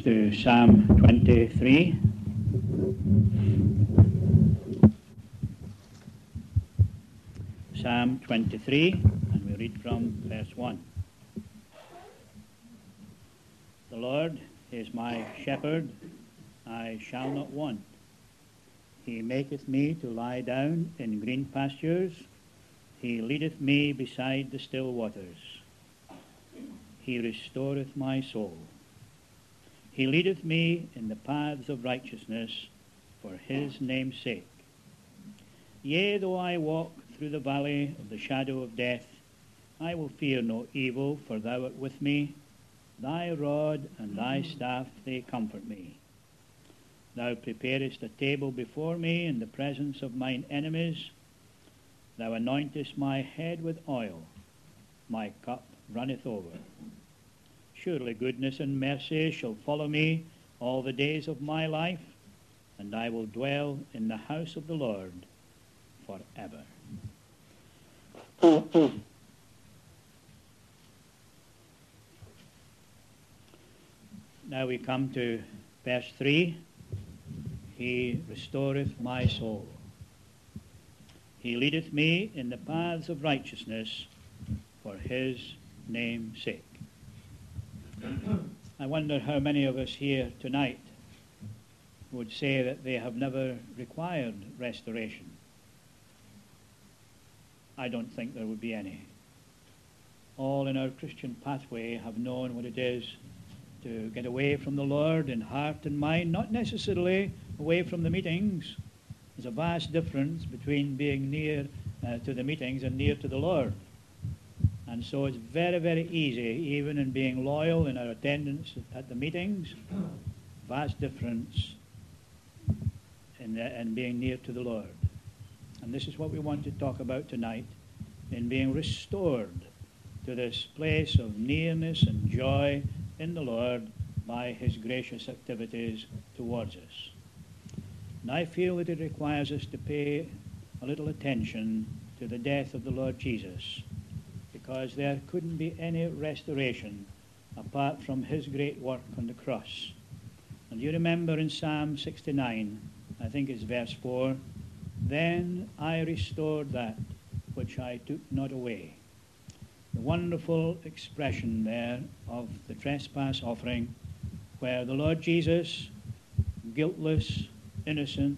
Bibles to Psalm 23. Psalm 23, and we read from verse 1. The Lord is my shepherd, I shall not want. He maketh me to lie down in green pastures. He leadeth me beside the still waters. He restoreth my soul. He leadeth me in the paths of righteousness for his name's sake. Yea, though I walk through the valley of the shadow of death, I will fear no evil, for thou art with me. Thy rod and thy staff, they comfort me. Thou preparest a table before me in the presence of mine enemies. Thou anointest my head with oil. My cup runneth over. Surely goodness and mercy shall follow me all the days of my life, and I will dwell in the house of the Lord forever. Now we come to verse 3. He restoreth my soul. He leadeth me in the paths of righteousness for his name's sake. I wonder how many of us here tonight would say that they have never required restoration. I don't think there would be any. All in our Christian pathway have known what it is to get away from the Lord in heart and mind, not necessarily away from the meetings. There's a vast difference between being near to the meetings and near to the Lord. And so it's very, very easy, even in being loyal in our attendance at the meetings, vast difference in being near to the Lord. And this is what we want to talk about tonight, in being restored to this place of nearness and joy in the Lord by his gracious activities towards us. And I feel that it requires us to pay a little attention to the death of the Lord Jesus, because there couldn't be any restoration apart from his great work on the cross. And you remember in Psalm 69, I think it's verse 4, then I restored that which I took not away. The wonderful expression there of the trespass offering, where the Lord Jesus, guiltless, innocent,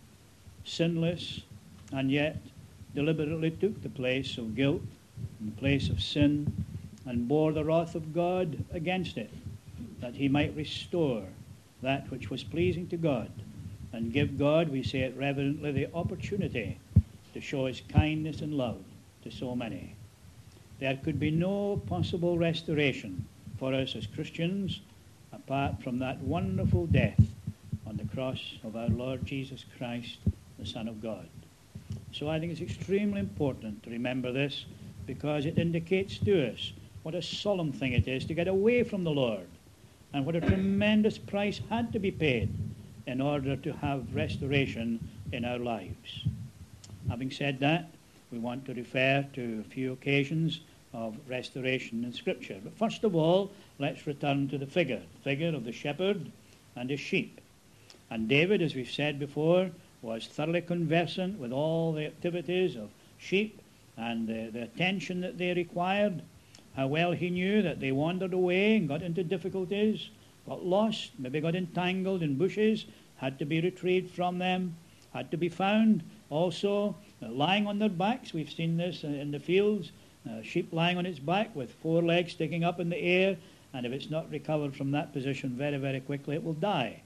sinless, and yet deliberately took the place of guilt, in the place of sin, and bore the wrath of God against it, that he might restore that which was pleasing to God, and give God, we say it reverently, the opportunity to show his kindness and love to so many. There could be no possible restoration for us as Christians apart from that wonderful death on the cross of our Lord Jesus Christ, the Son of God. So I think it's extremely important to remember this, because it indicates to us what a solemn thing it is to get away from the Lord, and what a tremendous price had to be paid in order to have restoration in our lives. Having said that, we want to refer to a few occasions of restoration in Scripture. But first of all, let's return to the figure of the shepherd and his sheep. And David, as we've said before, was thoroughly conversant with all the activities of sheep and the attention that they required. How well he knew that they wandered away and got into difficulties, got lost, maybe got entangled in bushes, had to be retrieved from them, had to be found. Also, lying on their backs. We've seen this in the fields, sheep lying on its back with four legs sticking up in the air, and if it's not recovered from that position very, very quickly, it will die.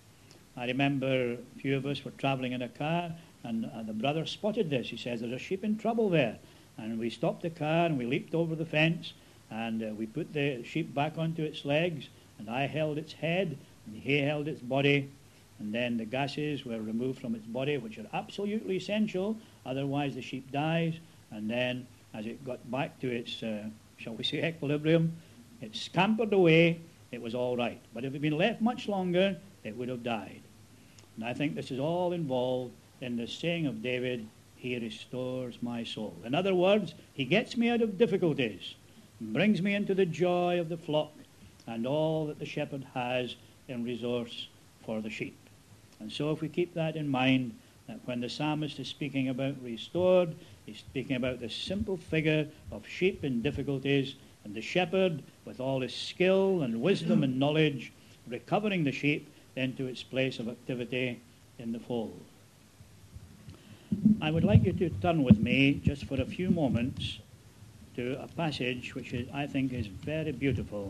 I remember a few of us were traveling in a car, and the brother spotted this. He says, there's a sheep in trouble there. And we stopped the car, and we leaped over the fence, and we put the sheep back onto its legs, and I held its head, and he held its body, and then the gases were removed from its body, which are absolutely essential, otherwise the sheep dies, and then as it got back to its, shall we say, equilibrium, it scampered away, it was all right. But if it had been left much longer, it would have died. And I think this is all involved in the saying of David, he restores my soul. In other words, he gets me out of difficulties, and brings me into the joy of the flock and all that the shepherd has in resource for the sheep. And so if we keep that in mind, that when the psalmist is speaking about restored, he's speaking about the simple figure of sheep in difficulties, and the shepherd, with all his skill and wisdom and knowledge, recovering the sheep into its place of activity in the fold. I would like you to turn with me, just for a few moments, to a passage which I think is very beautiful.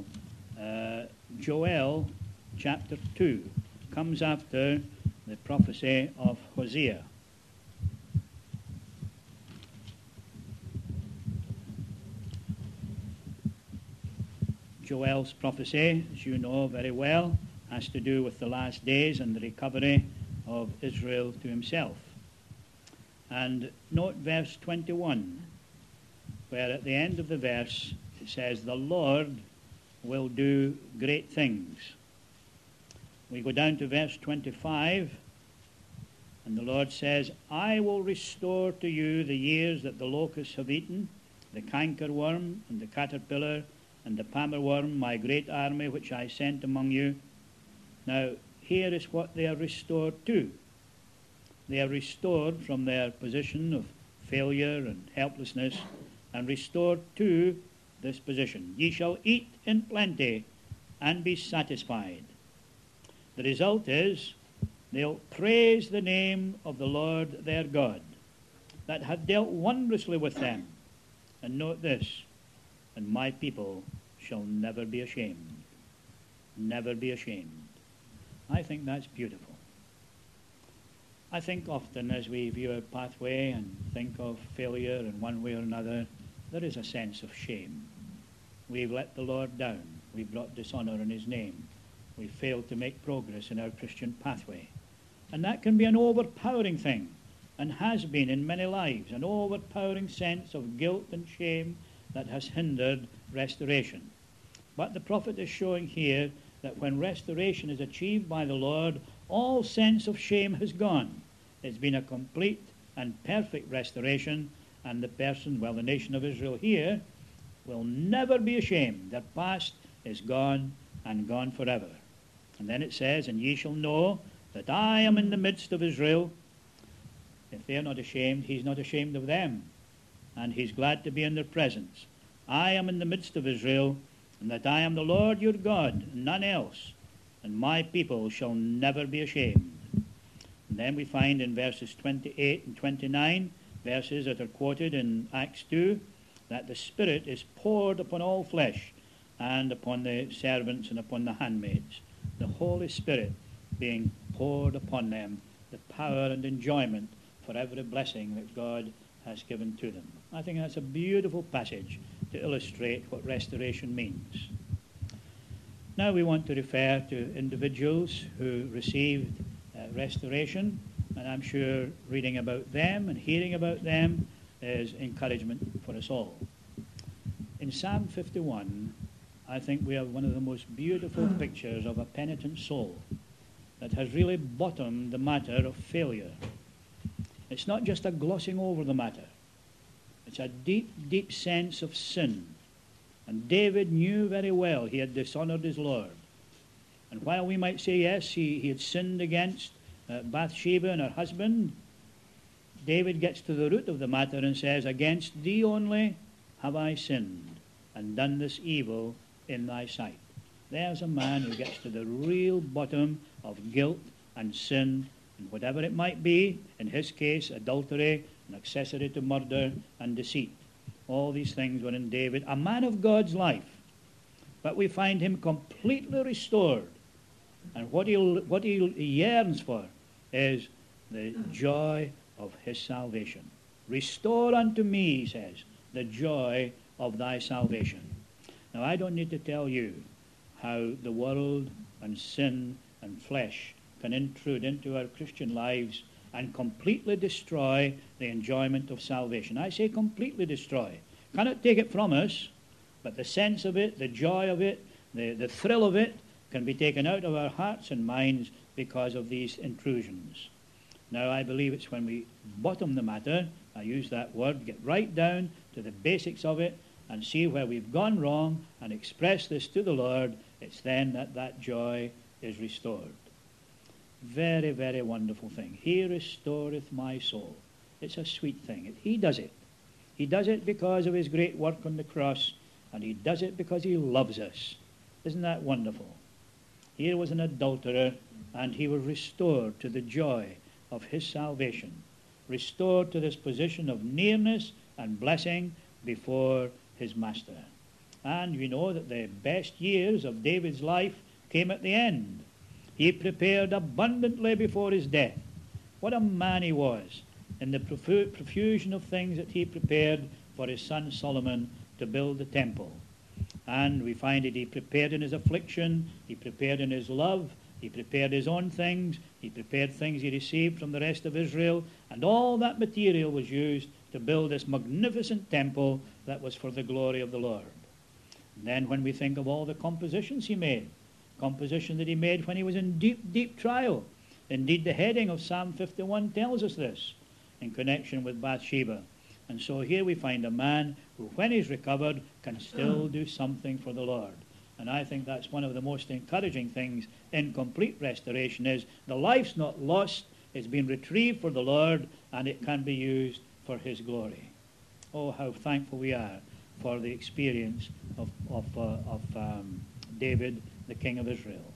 Joel chapter 2 comes after the prophecy of Hosea. Joel's prophecy, as you know very well, has to do with the last days and the recovery of Israel to himself. And note verse 21, where at the end of the verse it says, "The Lord will do great things." We go down to verse 25, and the Lord says, "I will restore to you the years that the locusts have eaten, the cankerworm and the caterpillar and the palmerworm, my great army which I sent among you." Now, here is what they are restored to. They are restored from their position of failure and helplessness and restored to this position. "Ye shall eat in plenty and be satisfied." The result is they'll praise the name of the Lord their God that hath dealt wondrously with them. And note this, "And my people shall never be ashamed." Never be ashamed. I think that's beautiful. I think often as we view our pathway and think of failure in one way or another, there is a sense of shame. We've let the Lord down. We've brought dishonor in his name. We've failed to make progress in our Christian pathway. And that can be an overpowering thing, and has been in many lives, an overpowering sense of guilt and shame that has hindered restoration. But the prophet is showing here that when restoration is achieved by the Lord, all sense of shame has gone. It's been a complete and perfect restoration, and the person, well, the nation of Israel here, will never be ashamed. Their past is gone and gone forever. And then it says, "And ye shall know that I am in the midst of Israel." If they're not ashamed, he's not ashamed of them, and he's glad to be in their presence. "I am in the midst of Israel, and that I am the Lord your God, and none else, and my people shall never be ashamed." And then we find in verses 28 and 29, verses that are quoted in Acts 2, that the Spirit is poured upon all flesh, and upon the servants and upon the handmaids. The Holy Spirit being poured upon them, the power and enjoyment for every blessing that God has given to them. I think that's a beautiful passage to illustrate what restoration means. Now we want to refer to individuals who received restoration, and I'm sure reading about them and hearing about them is encouragement for us all. In Psalm 51, I think we have one of the most beautiful pictures of a penitent soul that has really bottomed the matter of failure. It's not just a glossing over the matter. It's a deep, deep sense of sin. And David knew very well he had dishonored his Lord. And while we might say, yes, he had sinned against Bathsheba and her husband, David gets to the root of the matter and says, "Against thee only have I sinned, and done this evil in thy sight." There's a man who gets to the real bottom of guilt and sin, and whatever it might be, in his case, adultery and accessory to murder and deceit. All these things were in David, a man of God's life. But we find him completely restored. And what he yearns for is the joy of his salvation. "Restore unto me," he says, "the joy of thy salvation." Now, I don't need to tell you how the world and sin and flesh can intrude into our Christian lives and completely destroy the enjoyment of salvation. I say completely destroy. Cannot take it from us, but the sense of it, the joy of it, the thrill of it can be taken out of our hearts and minds because of these intrusions. Now, I believe it's when we bottom the matter, I use that word, get right down to the basics of it and see where we've gone wrong and express this to the Lord, it's then that joy is restored. Very, very wonderful thing. He restoreth my soul. It's a sweet thing. He does it. He does it because of his great work on the cross, and he does it because he loves us. Isn't that wonderful? Here was an adulterer, and he was restored to the joy of his salvation, restored to this position of nearness and blessing before his master. And we know that the best years of David's life came at the end. He prepared abundantly before his death. What a man he was in the profusion of things that he prepared for his son Solomon to build the temple. And we find that he prepared in his affliction, he prepared in his love, he prepared his own things, he prepared things he received from the rest of Israel, and all that material was used to build this magnificent temple that was for the glory of the Lord. And then when we think of all the compositions he made, composition that he made when he was in deep, deep trial. Indeed, the heading of Psalm 51 tells us this in connection with Bathsheba. And so here we find a man who, when he's recovered, can still do something for the Lord. And I think that's one of the most encouraging things in complete restoration is the life's not lost, it's been retrieved for the Lord, and it can be used for his glory. Oh, how thankful we are for the experience of David, the king of Israel.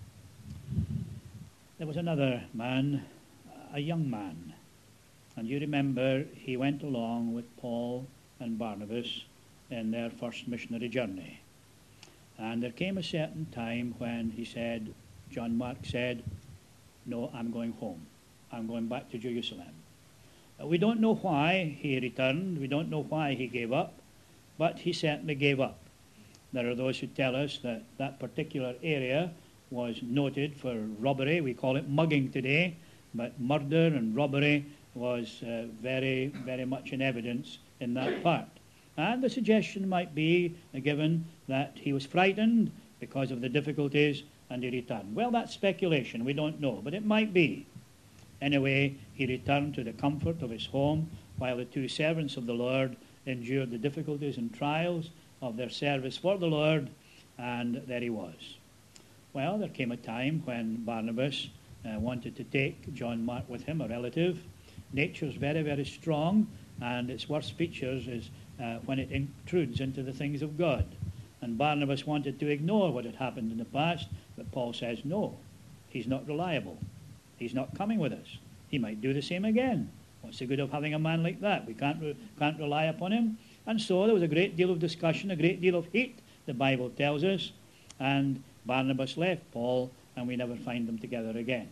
There was another man, a young man, and you remember he went along with Paul and Barnabas in their first missionary journey. And there came a certain time when he said, John Mark said, no, I'm going home. I'm going back to Jerusalem. We don't know why he returned. We don't know why he gave up, but he certainly gave up. There are those who tell us that that particular area was noted for robbery. We call it mugging today, but murder and robbery was very, very much in evidence in that part. And the suggestion might be given that he was frightened because of the difficulties and he returned. Well, that's speculation. We don't know, but it might be. Anyway, he returned to the comfort of his home while the two servants of the Lord endured the difficulties and trials of their service for the Lord, and there he was. Well, there came a time when Barnabas wanted to take John Mark with him, a relative. Nature's very, very strong, and its worst features is when it intrudes into the things of God. And Barnabas wanted to ignore what had happened in the past, but Paul says, no, he's not reliable. He's not coming with us. He might do the same again. What's the good of having a man like that? We can't rely upon him. And so there was a great deal of discussion, a great deal of heat, the Bible tells us, and Barnabas left Paul, and we never find them together again.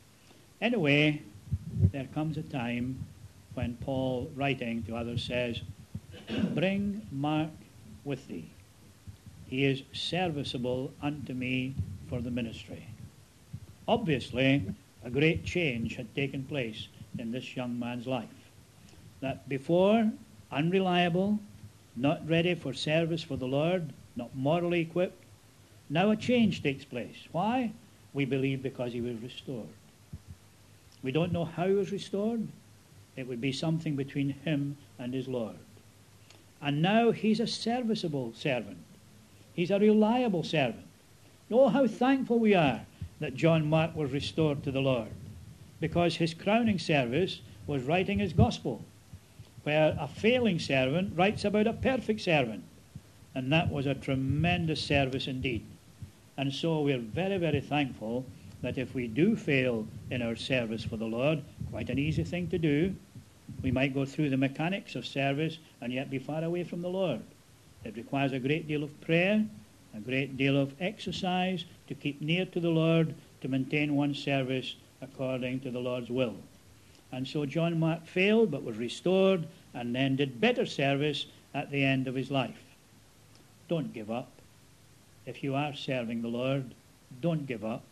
Anyway, there comes a time when Paul, writing to others, says, bring Mark with thee. He is serviceable unto me for the ministry. Obviously, a great change had taken place in this young man's life. That before, unreliable, not ready for service for the Lord, not morally equipped, now a change takes place. Why? We believe because he was restored. We don't know how he was restored. It would be something between him and his Lord. And now he's a serviceable servant. He's a reliable servant. Oh, how thankful we are that John Mark was restored to the Lord, because his crowning service was writing his gospel, where a failing servant writes about a perfect servant. And that was a tremendous service indeed. And so we're very, very thankful that if we do fail in our service for the Lord, quite an easy thing to do, we might go through the mechanics of service and yet be far away from the Lord. It requires a great deal of prayer, a great deal of exercise to keep near to the Lord, to maintain one's service according to the Lord's will. And so John Mark failed but was restored and then did better service at the end of his life. Don't give up. If you are serving the Lord, don't give up.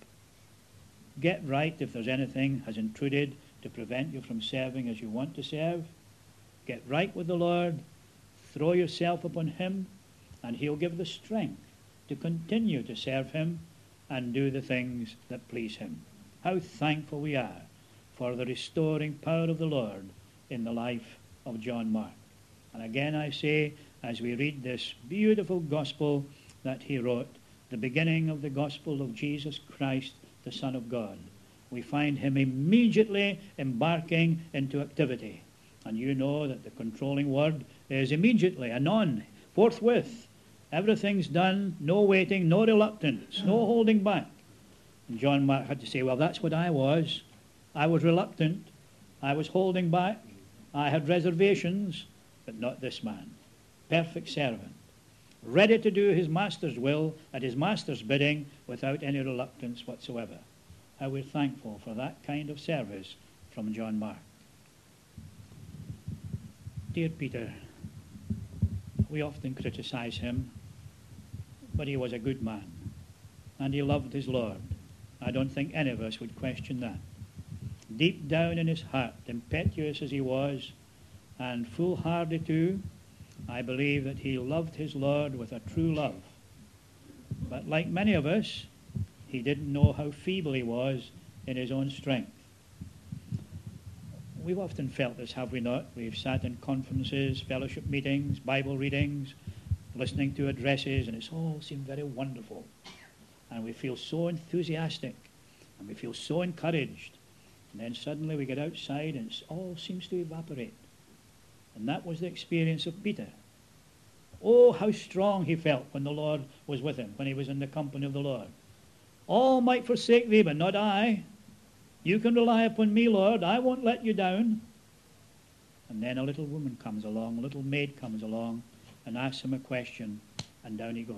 Get right if there's anything has intruded to prevent you from serving as you want to serve. Get right with the Lord. Throw yourself upon him, and he'll give the strength to continue to serve him and do the things that please him. How thankful we are for the restoring power of the Lord in the life of John Mark. And again I say, as we read this beautiful gospel that he wrote, the beginning of the gospel of Jesus Christ, the Son of God. We find him immediately embarking into activity. And you know that the controlling word is immediately, anon, forthwith. Everything's done, no waiting, no reluctance, no holding back. And John Mark had to say, well, that's what I was. I was reluctant. I was holding back. I had reservations, but not this man. Perfect servant, ready to do his master's will at his master's bidding without any reluctance whatsoever. How we're thankful for that kind of service from John Mark. Dear Peter, we often criticize him, but he was a good man, and he loved his Lord. I don't think any of us would question that. Deep down in his heart, impetuous as he was, and foolhardy too, I believe that he loved his Lord with a true love. But like many of us, he didn't know how feeble he was in his own strength. We've often felt this, have we not? We've sat in conferences, fellowship meetings, Bible readings, listening to addresses, and it's all seemed very wonderful. And we feel so enthusiastic, and we feel so encouraged. And then suddenly we get outside, and it all seems to evaporate. And that was the experience of Peter. Oh, how strong he felt when the Lord was with him, when he was in the company of the Lord. All might forsake thee, but not I. You can rely upon me, Lord. I won't let you down. And then a little woman comes along, a little maid comes along, and asks him a question, and down he goes.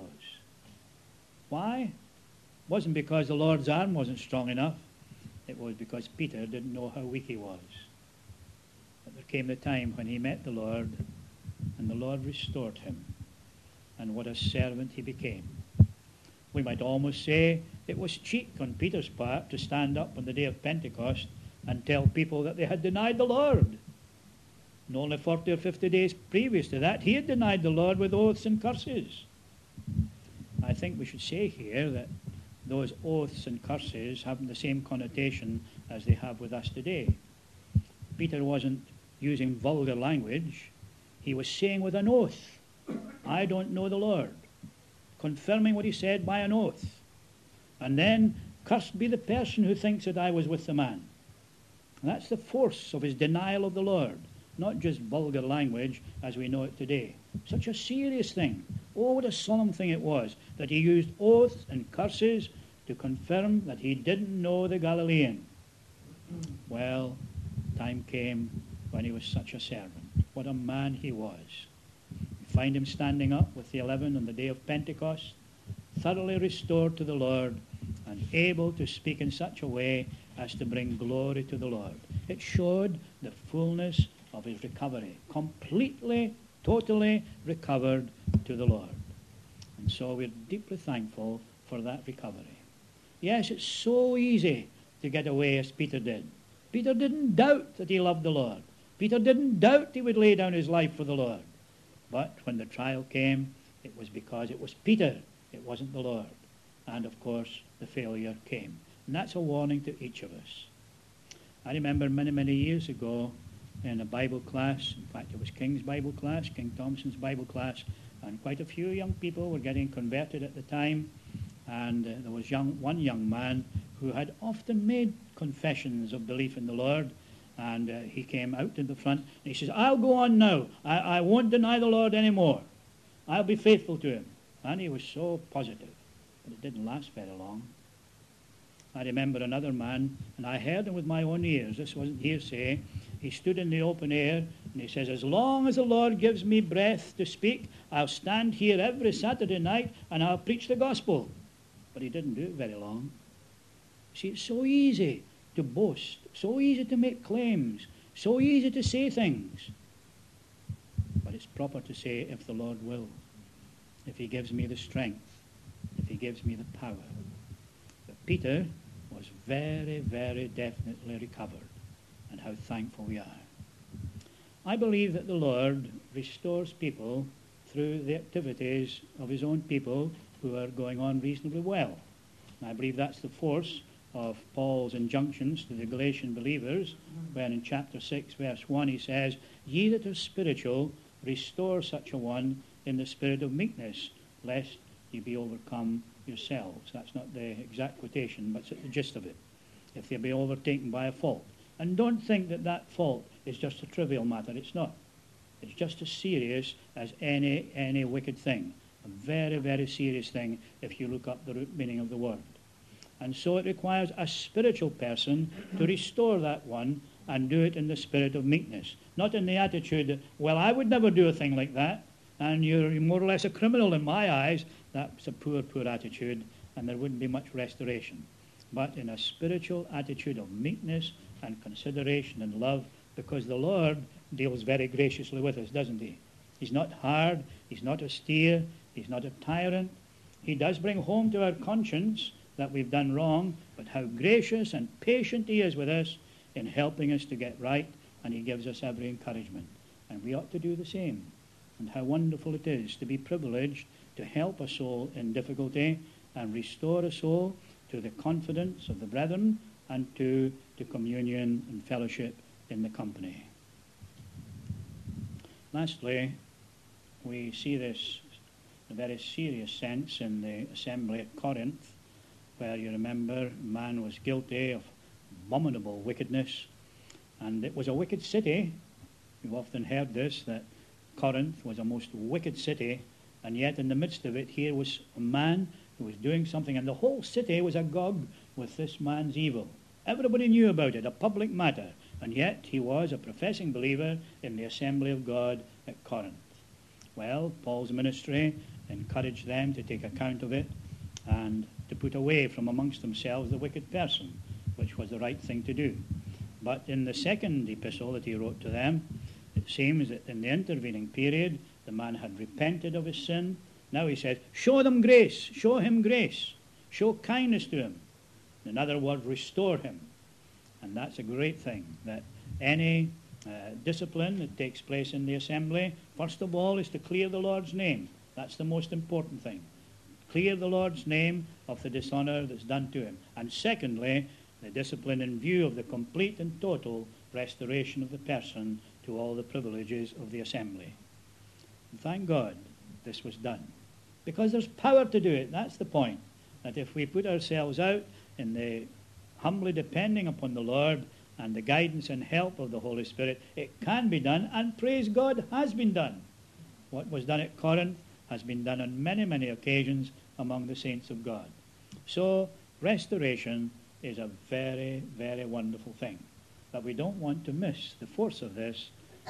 Why? It wasn't because the Lord's arm wasn't strong enough. It was because Peter didn't know how weak he was. But there came the time when he met the Lord, and the Lord restored him. And what a servant he became. We might almost say it was cheek on Peter's part to stand up on the day of Pentecost and tell people that they had denied the Lord. And only 40 or 50 days previous to that, he had denied the Lord with oaths and curses. I think we should say here that those oaths and curses have the same connotation as they have with us today. Peter wasn't using vulgar language. He was saying with an oath, I don't know the Lord, confirming what he said by an oath. And then, cursed be the person who thinks that I was with the man. And that's the force of his denial of the Lord, not just vulgar language as we know it today. Such a serious thing. Oh, what a solemn thing it was that he used oaths and curses to confirm that he didn't know the Galilean. Well, time came when he was such a servant. What a man he was. You find him standing up with the 11 on the day of Pentecost, thoroughly restored to the Lord and able to speak in such a way as to bring glory to the Lord. It showed the fullness of his recovery, completely, totally recovered to the Lord. And so we're deeply thankful for that recovery. Yes, it's so easy to get away as Peter did. Peter didn't doubt that he loved the Lord. Peter didn't doubt he would lay down his life for the Lord. But when the trial came, it was because it was Peter. It wasn't the Lord. And, of course, the failure came. And that's a warning to each of us. I remember many, many years ago in a Bible class, in fact, it was King's Bible class, King Thompson's Bible class, and quite a few young people were getting converted at the time. And there was one young man who had often made confessions of belief in the Lord. And he came out to the front and he says, I'll go on now. I won't deny the Lord anymore. I'll be faithful to him. And he was so positive. But it didn't last very long. I remember another man, and I heard him with my own ears. This wasn't hearsay. He stood in the open air and he says, as long as the Lord gives me breath to speak, I'll stand here every Saturday night and I'll preach the gospel. But he didn't do it very long. See, it's so easy to boast, so easy to make claims, so easy to say things. But it's proper to say, if the Lord will, if he gives me the strength, if he gives me the power. But Peter was very, very definitely recovered, and how thankful we are. I believe that the Lord restores people through the activities of his own people who are going on reasonably well. And I believe that's the force of Paul's injunctions to the Galatian believers, when in chapter 6, verse 1, he says, ye that are spiritual, restore such a one in the spirit of meekness, lest ye be overcome yourselves. That's not the exact quotation, but it's the gist of it. If they be overtaken by a fault. And don't think that that fault is just a trivial matter. It's not. It's just as serious as any wicked thing. A very, very serious thing if you look up the root meaning of the word. And so it requires a spiritual person to restore that one and do it in the spirit of meekness. Not in the attitude that, well, I would never do a thing like that, and you're more or less a criminal in my eyes. That's a poor, poor attitude, and there wouldn't be much restoration. But in a spiritual attitude of meekness and consideration and love, because the Lord deals very graciously with us, doesn't he? He's not hard, he's not austere, he's not a tyrant. He does bring home to our conscience that we've done wrong, but how gracious and patient he is with us in helping us to get right, and he gives us every encouragement. And we ought to do the same. And how wonderful it is to be privileged to help a soul in difficulty and restore a soul to the confidence of the brethren and to communion and fellowship in the company. Lastly, we see this in a very serious sense in the assembly at Corinth, where you remember man was guilty of abominable wickedness, and it was a wicked city. You've often heard this, that Corinth was a most wicked city, and yet in the midst of it here was a man who was doing something, and the whole city was agog with this man's evil. Everybody knew about it, a public matter, and yet he was a professing believer in the assembly of God at Corinth. Well, Paul's ministry encouraged them to take account of it and to put away from amongst themselves the wicked person, which was the right thing to do. But in the second epistle that he wrote to them, it seems that in the intervening period, the man had repented of his sin. Now he says, show them grace, show him grace, show kindness to him. In other words, restore him. And that's a great thing, that any discipline that takes place in the assembly, first of all, is to clear the Lord's name. That's the most important thing. Clear the Lord's name of the dishonor that's done to him. And secondly, the discipline in view of the complete and total restoration of the person to all the privileges of the assembly. And thank God this was done. Because there's power to do it. That's the point. That if we put ourselves out in the humbly depending upon the Lord and the guidance and help of the Holy Spirit, it can be done, and praise God, has been done. What was done at Corinth has been done on many, many occasions among the saints of God. So restoration is a very, very wonderful thing. But we don't want to miss the force of this.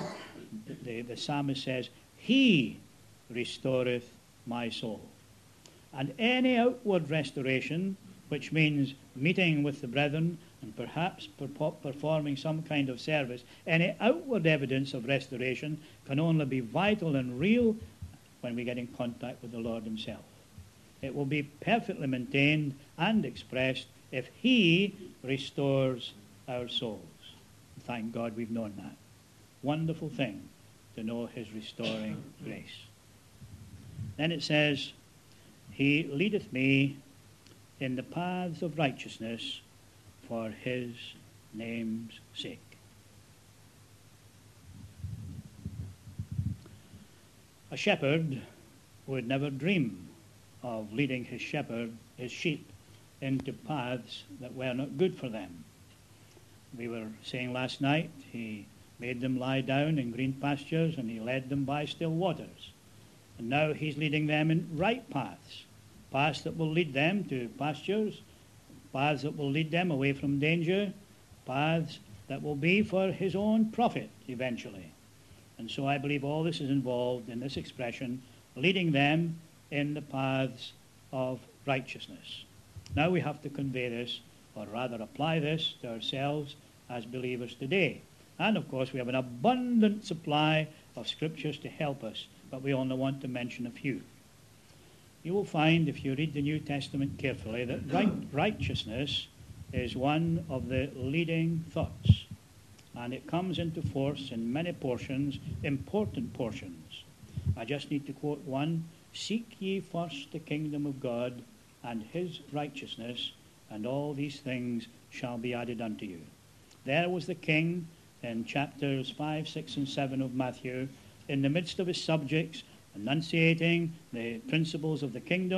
The psalmist says, He restoreth my soul. And any outward restoration, which means meeting with the brethren and perhaps performing some kind of service, any outward evidence of restoration can only be vital and real when we get in contact with the Lord himself. It will be perfectly maintained and expressed if he restores our souls. Thank God we've known that. Wonderful thing to know his restoring grace. Then it says, He leadeth me in the paths of righteousness for his name's sake. A shepherd would never dream of leading his sheep, into paths that were not good for them. We were saying last night, he made them lie down in green pastures and he led them by still waters. And now he's leading them in right paths, paths that will lead them to pastures, paths that will lead them away from danger, paths that will be for his own profit eventually. And so I believe all this is involved in this expression, leading them in the paths of righteousness. Now we have to convey this, or rather apply this to ourselves as believers today. And of course we have an abundant supply of scriptures to help us, but we only want to mention a few. You will find, if you read the New Testament carefully, that righteousness is one of the leading thoughts. And it comes into force in many portions, important portions. I just need to quote one. Seek ye first the kingdom of God and his righteousness, and all these things shall be added unto you. There was the king in chapters 5, 6, and 7 of Matthew, in the midst of his subjects, enunciating the principles of the kingdom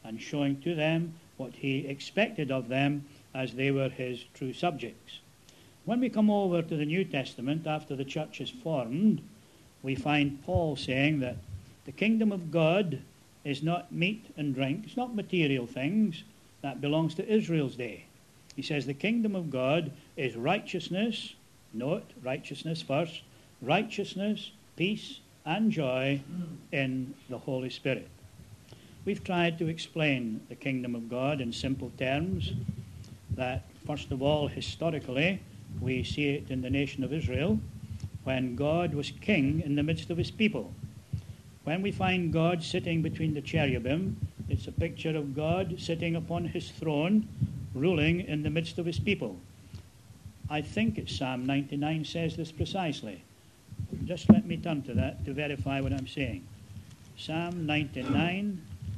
and showing to them what he expected of them as they were his true subjects. When we come over to the New Testament, after the church is formed, we find Paul saying that the kingdom of God is not meat and drink, it's not material things, that belongs to Israel's day. He says the kingdom of God is righteousness, note, righteousness first, righteousness, peace, and joy in the Holy Spirit. We've tried to explain the kingdom of God in simple terms, that first of all, historically, we see it in the nation of Israel, when God was king in the midst of his people. When we find God sitting between the cherubim, it's a picture of God sitting upon his throne, ruling in the midst of his people. I think it's Psalm 99 says this precisely. Just let me turn to that to verify what I'm saying. Psalm 99.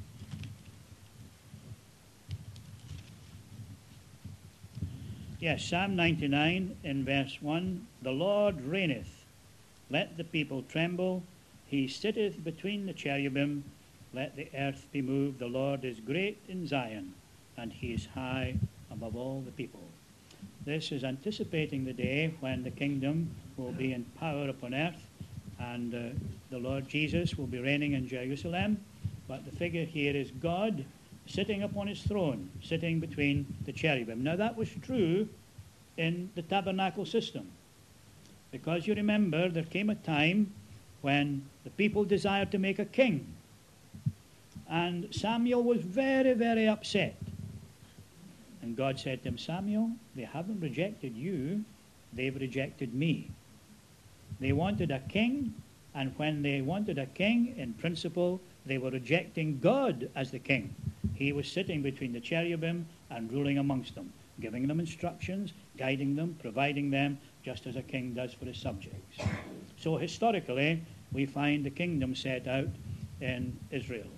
Yes, Psalm 99 in verse 1. The Lord reigneth, let the people tremble. He sitteth between the cherubim, let the earth be moved. The Lord is great in Zion, and he is high above all the people. This is anticipating the day when the kingdom will be in power upon earth, and the Lord Jesus will be reigning in Jerusalem. But the figure here is God sitting upon his throne, sitting between the cherubim. Now that was true in the tabernacle system, because you remember there came a time when the people desired to make a king, and Samuel was very, very upset. And God said to him, Samuel, they haven't rejected you, they've rejected me. They wanted a king, and when they wanted a king, in principle, they were rejecting God as the king. He was sitting between the cherubim and ruling amongst them, giving them instructions, guiding them, providing them, just as a king does for his subjects. So historically, we find the kingdom set out in Israel.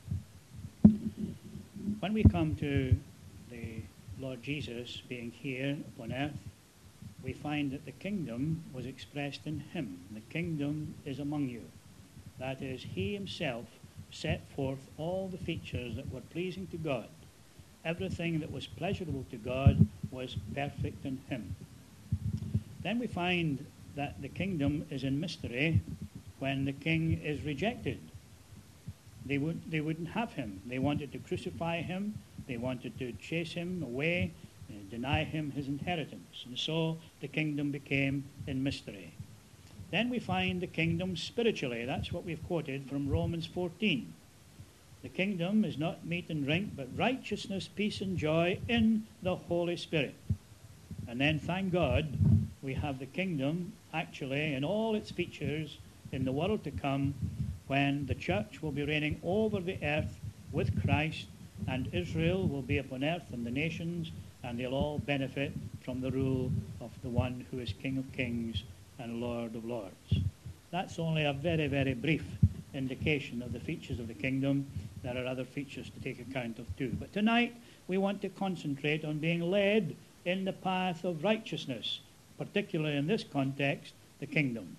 When we come to the Lord Jesus being here upon earth, we find that the kingdom was expressed in him. The kingdom is among you. That is, he himself set forth all the features that were pleasing to God. Everything that was pleasurable to God was perfect in him. Then we find that the kingdom is in mystery when the king is rejected. They wouldn't have him. They wanted to crucify him. They wanted to chase him away, deny him his inheritance. And so the kingdom became in mystery. Then we find the kingdom spiritually. That's what we've quoted from Romans 14. The kingdom is not meat and drink, but righteousness, peace, and joy in the Holy Spirit. And then, thank God, we have the kingdom actually in all its features in the world to come, when the church will be reigning over the earth with Christ, and Israel will be upon earth and the nations, and they'll all benefit from the rule of the one who is King of Kings and Lord of Lords. That's only a very, very brief indication of the features of the kingdom. There are other features to take account of too. But tonight we want to concentrate on being led in the path of righteousness, particularly in this context, the kingdom.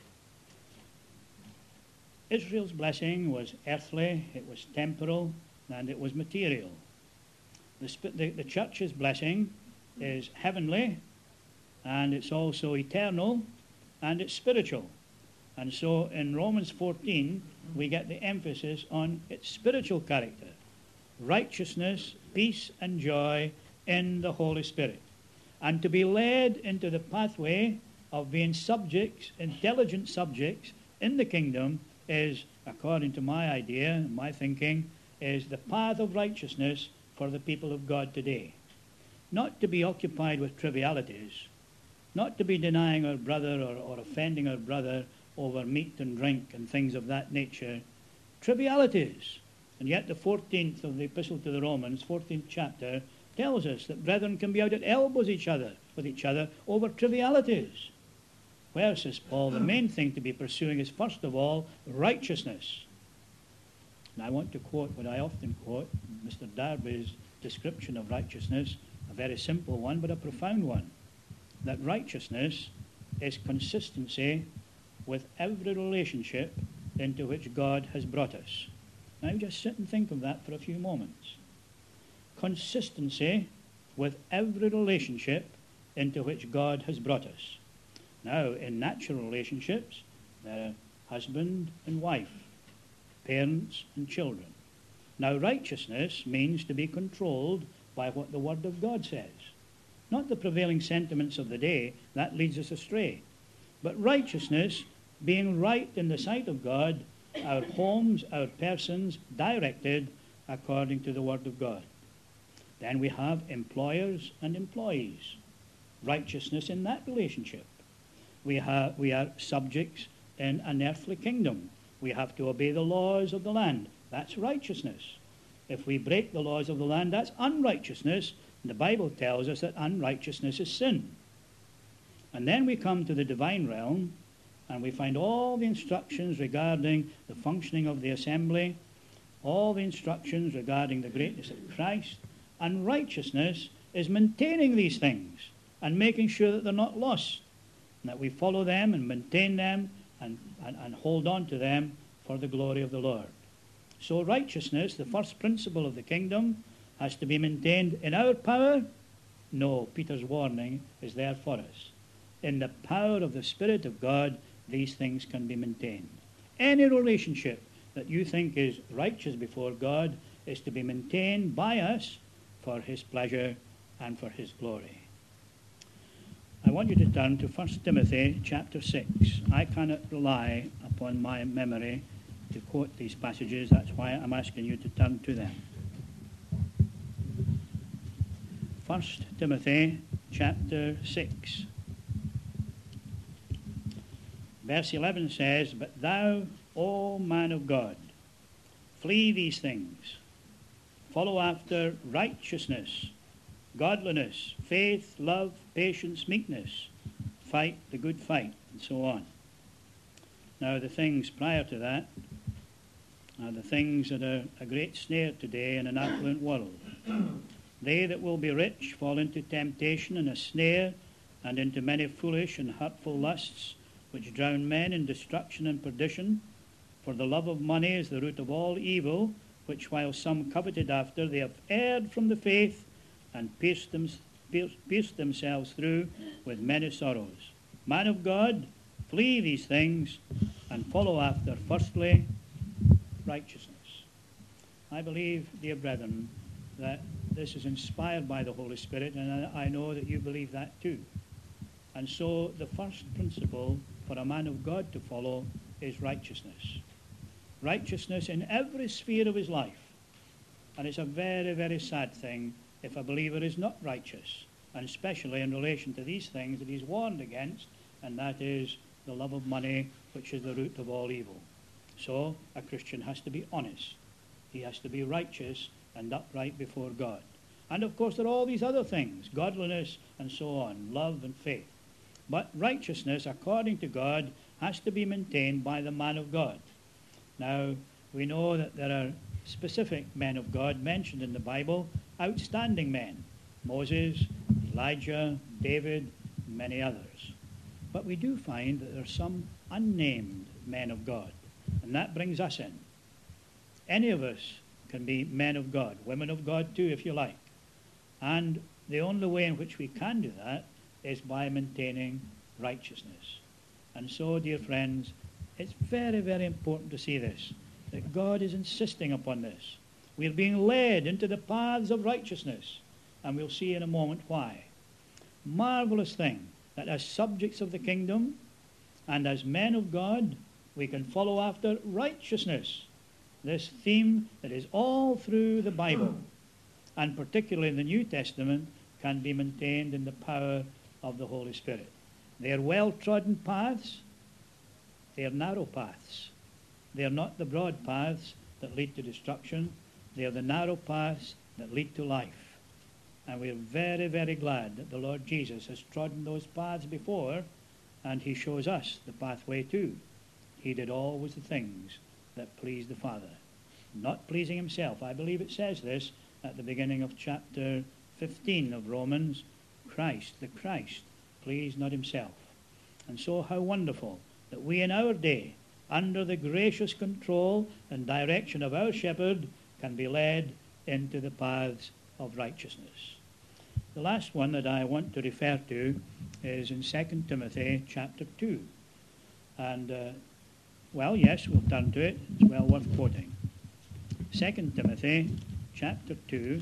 Israel's blessing was earthly, it was temporal, and it was material. The church's blessing is heavenly, and it's also eternal, and it's spiritual. And so in Romans 14, we get the emphasis on its spiritual character. Righteousness, peace, and joy in the Holy Spirit. And to be led into the pathway of being subjects, intelligent subjects in the kingdom is, according to my idea, my thinking, is the path of righteousness for the people of God today. Not to be occupied with trivialities, not to be denying our brother or offending our brother over meat and drink and things of that nature. Trivialities. And yet the 14th of the Epistle to the Romans, 14th chapter, tells us that brethren can be out at elbows with each other over trivialities. Where, says Paul, the main thing to be pursuing is, first of all, righteousness. And I want to quote what I often quote, Mr. Darby's description of righteousness, a very simple one, but a profound one. That righteousness is consistency with every relationship into which God has brought us. Now just sit and think of that for a few moments. Consistency with every relationship into which God has brought us. Now, in natural relationships, there are husband and wife, parents and children. Now, righteousness means to be controlled by what the Word of God says. Not the prevailing sentiments of the day, that leads us astray. But righteousness, being right in the sight of God, our homes, our persons, directed according to the Word of God. Then we have employers and employees. Righteousness in that relationship. We are subjects in an earthly kingdom. We have to obey the laws of the land. That's righteousness. If we break the laws of the land, that's unrighteousness. And the Bible tells us that unrighteousness is sin. And then we come to the divine realm, and we find all the instructions regarding the functioning of the assembly, all the instructions regarding the greatness of Christ, and righteousness is maintaining these things and making sure that they're not lost, and that we follow them and maintain them and hold on to them for the glory of the Lord. So righteousness, the first principle of the kingdom, has to be maintained in our power. No, Peter's warning is there for us. In the power of the Spirit of God, these things can be maintained. Any relationship that you think is righteous before God is to be maintained by us for his pleasure and for his glory. I want you to turn to 1 Timothy chapter 6. I cannot rely upon my memory to quote these passages. That's why I'm asking you to turn to them. 1 Timothy chapter 6. Verse 11 says, "But thou, O man of God, flee these things. Follow after righteousness, godliness, faith, love, patience, meekness. Fight the good fight," and so on. Now, the things prior to that are the things that are a great snare today in an affluent world. They that will be rich fall into temptation and a snare, and into many foolish and hurtful lusts, which drown men in destruction and perdition. For the love of money is the root of all evil, which while some coveted after, they have erred from the faith, and pierced themselves through with many sorrows. Man of God, flee these things, and follow after, firstly, righteousness. I believe, dear brethren, that this is inspired by the Holy Spirit, and I know that you believe that too. And so the first principle for a man of God to follow is righteousness. Righteousness in every sphere of his life. And it's a very, very sad thing if a believer is not righteous, and especially in relation to these things that he's warned against, and that is the love of money, which is the root of all evil. So a Christian has to be honest. He has to be righteous and upright before God. And of course there are all these other things, godliness and so on, love and faith. But righteousness, according to God, has to be maintained by the man of God. Now, we know that there are specific men of God mentioned in the Bible, outstanding men. Moses, Elijah, David, many others. But we do find that there are some unnamed men of God. And that brings us in. Any of us can be men of God, women of God too, if you like. And the only way in which we can do that is by maintaining righteousness. And so, dear friends, it's very, very important to see this, that God is insisting upon this. We're being led into the paths of righteousness, and we'll see in a moment why. Marvelous thing that as subjects of the kingdom and as men of God, we can follow after righteousness, this theme that is all through the Bible, and particularly in the New Testament, can be maintained in the power of the Holy Spirit. They are well-trodden paths. They are narrow paths. They are not the broad paths that lead to destruction. They are the narrow paths that lead to life. And we are very, very glad that the Lord Jesus has trodden those paths before, and he shows us the pathway too. He did always the things that pleased the Father, not pleasing himself. I believe it says this at the beginning of chapter 15 of Romans. The Christ, pleased not himself. And so how wonderful that we in our day under the gracious control and direction of our shepherd, can be led into the paths of righteousness. The last one that I want to refer to is in 2 Timothy chapter 2. And, well, yes, we'll turn to it. It's well worth quoting. 2 Timothy chapter 2.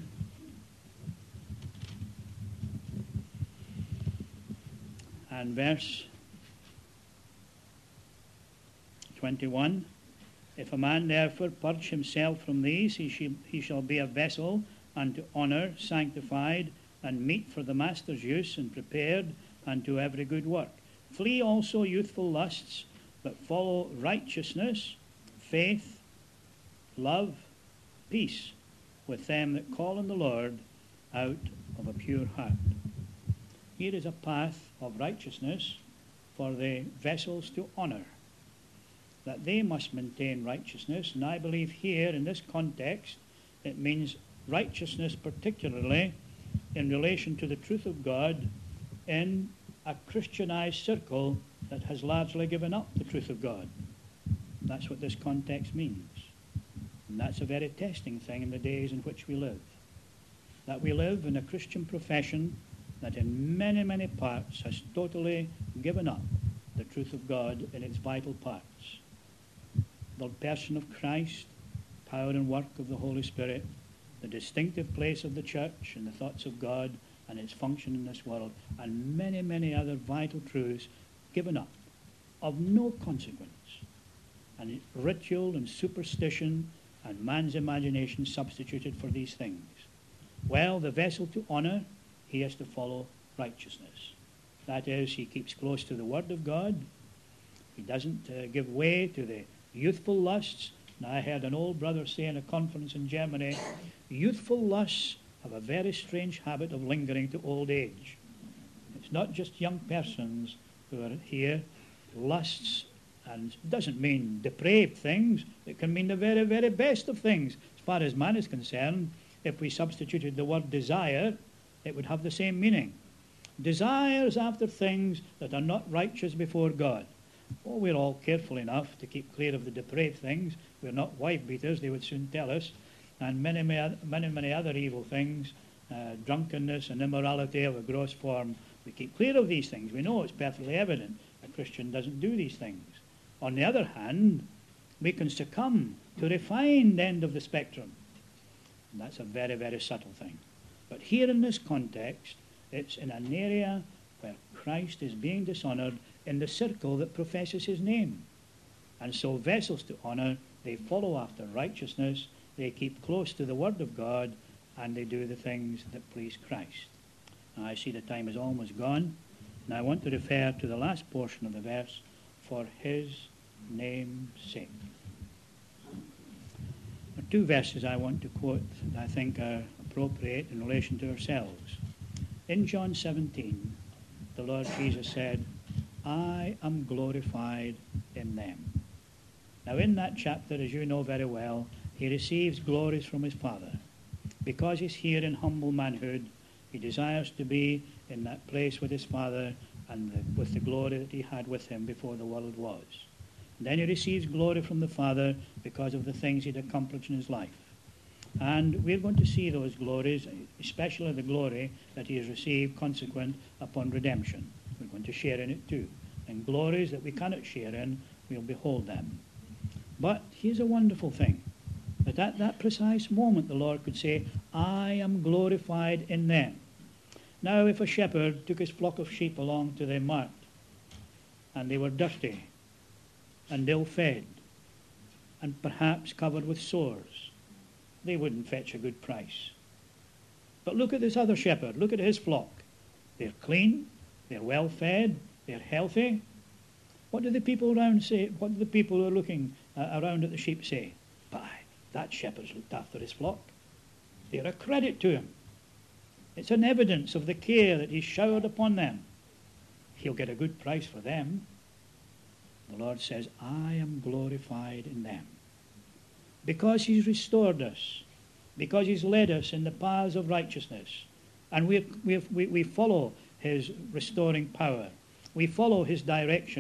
And verse 21. If a man therefore purge himself from these, he shall be a vessel unto honour, sanctified, and meet for the master's use, and prepared unto every good work. Flee also youthful lusts, but follow righteousness, faith, love, peace, with them that call on the Lord out of a pure heart. Here is a path of righteousness for the vessels to honour, that they must maintain righteousness. And I believe here, in this context, it means righteousness particularly in relation to the truth of God in a Christianized circle that has largely given up the truth of God. That's what this context means. And that's a very testing thing in the days in which we live. That we live in a Christian profession that in many, many parts has totally given up the truth of God in its vital parts. The person of Christ, power and work of the Holy Spirit, the distinctive place of the church in the thoughts of God and its function in this world, and many, many other vital truths given up, of no consequence. And ritual and superstition and man's imagination substituted for these things. Well, the vessel to honour, he has to follow righteousness. That is, he keeps close to the Word of God. He doesn't give way to the youthful lusts. Now, I heard an old brother say in a conference in Germany, youthful lusts have a very strange habit of lingering to old age. It's not just young persons who are here. Lusts, and it doesn't mean depraved things. It can mean the very, very best of things. As far as man is concerned, if we substituted the word desire, it would have the same meaning. Desires after things that are not righteous before God. Oh, we're all careful enough to keep clear of the depraved things. We're not wife beaters, they would soon tell us. And many other evil things, drunkenness and immorality of a gross form. We keep clear of these things. We know it's perfectly evident a Christian doesn't do these things. On the other hand, we can succumb to refined end of the spectrum. And that's a very, very subtle thing. But here in this context, it's in an area where Christ is being dishonoured in the circle that professes his name. And so vessels to honour, they follow after righteousness, they keep close to the Word of God, and they do the things that please Christ. Now, I see the time is almost gone, and I want to refer to the last portion of the verse, for his name's sake. There are two verses I want to quote that I think are appropriate in relation to ourselves. In John 17, the Lord Jesus said, I am glorified in them. Now in that chapter, as you know very well, he receives glories from his Father. Because he's here in humble manhood, he desires to be in that place with his Father and with the glory that he had with him before the world was. And then he receives glory from the Father because of the things he'd accomplished in his life. And we're going to see those glories, especially the glory that he has received consequent upon redemption. We're going to share in it too. And glories that we cannot share in, we'll behold them. But here's a wonderful thing, that at that precise moment the Lord could say, I am glorified in them. Now if a shepherd took his flock of sheep along to the mart, and they were dirty and ill-fed, and perhaps covered with sores, they wouldn't fetch a good price. But look at this other shepherd, look at his flock. They're clean, they're well-fed, they're healthy. What do the people around say? What do the people who are looking around at the sheep say? By, that shepherd's looked after his flock. They're a credit to him. It's an evidence of the care that he's showered upon them. He'll get a good price for them. The Lord says, I am glorified in them. Because he's restored us, because he's led us in the paths of righteousness, and we follow his restoring power. We follow his direction,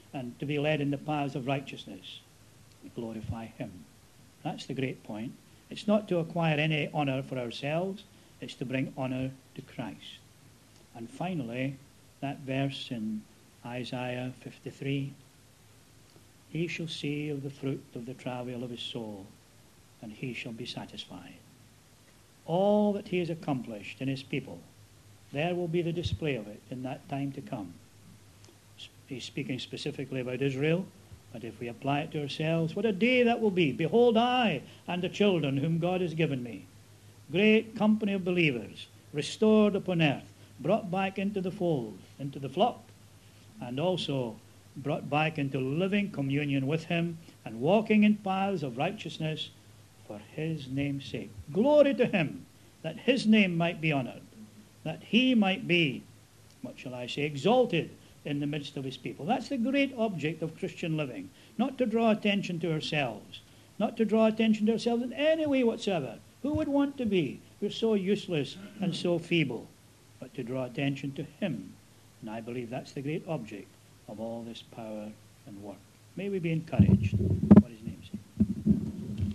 and to be led in the paths of righteousness. We glorify him. That's the great point. It's not to acquire any honour for ourselves, it's to bring honour to Christ. And finally, that verse in Isaiah 53, he shall see of the fruit of the travail of his soul, and he shall be satisfied. All that he has accomplished in his people, there will be the display of it in that time to come. He's speaking specifically about Israel, but if we apply it to ourselves, what a day that will be. Behold, I and the children whom God has given me, great company of believers, restored upon earth, brought back into the fold, into the flock, and also brought back into living communion with him and walking in paths of righteousness for his name's sake. Glory to him, that his name might be honored, that he might be, what shall I say, exalted in the midst of his people. That's the great object of Christian living, not to draw attention to ourselves, not to draw attention to ourselves in any way whatsoever. Who would want to be? We're so useless and so feeble. But to draw attention to him. And I believe that's the great object of all this power and work. May we be encouraged. What his name says.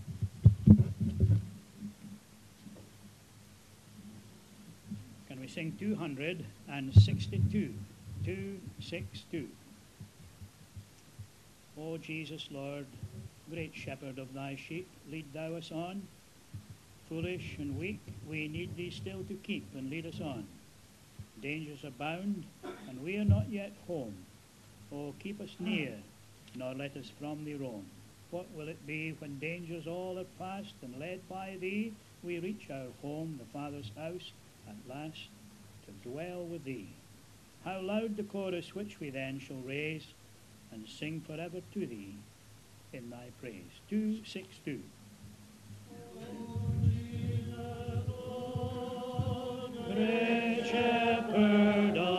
Can we sing 262? 262. O Jesus, Lord, great shepherd of thy sheep, lead thou us on. Foolish and weak, we need thee still to keep and lead us on. Dangers abound, and we are not yet home. Oh, keep us near, nor let us from thee roam. What will it be when dangers all are past, and led by thee, we reach our home, the Father's house, at last, to dwell with thee? How loud the chorus which we then shall raise, and sing forever to thee in thy praise. 262. Great shepherd of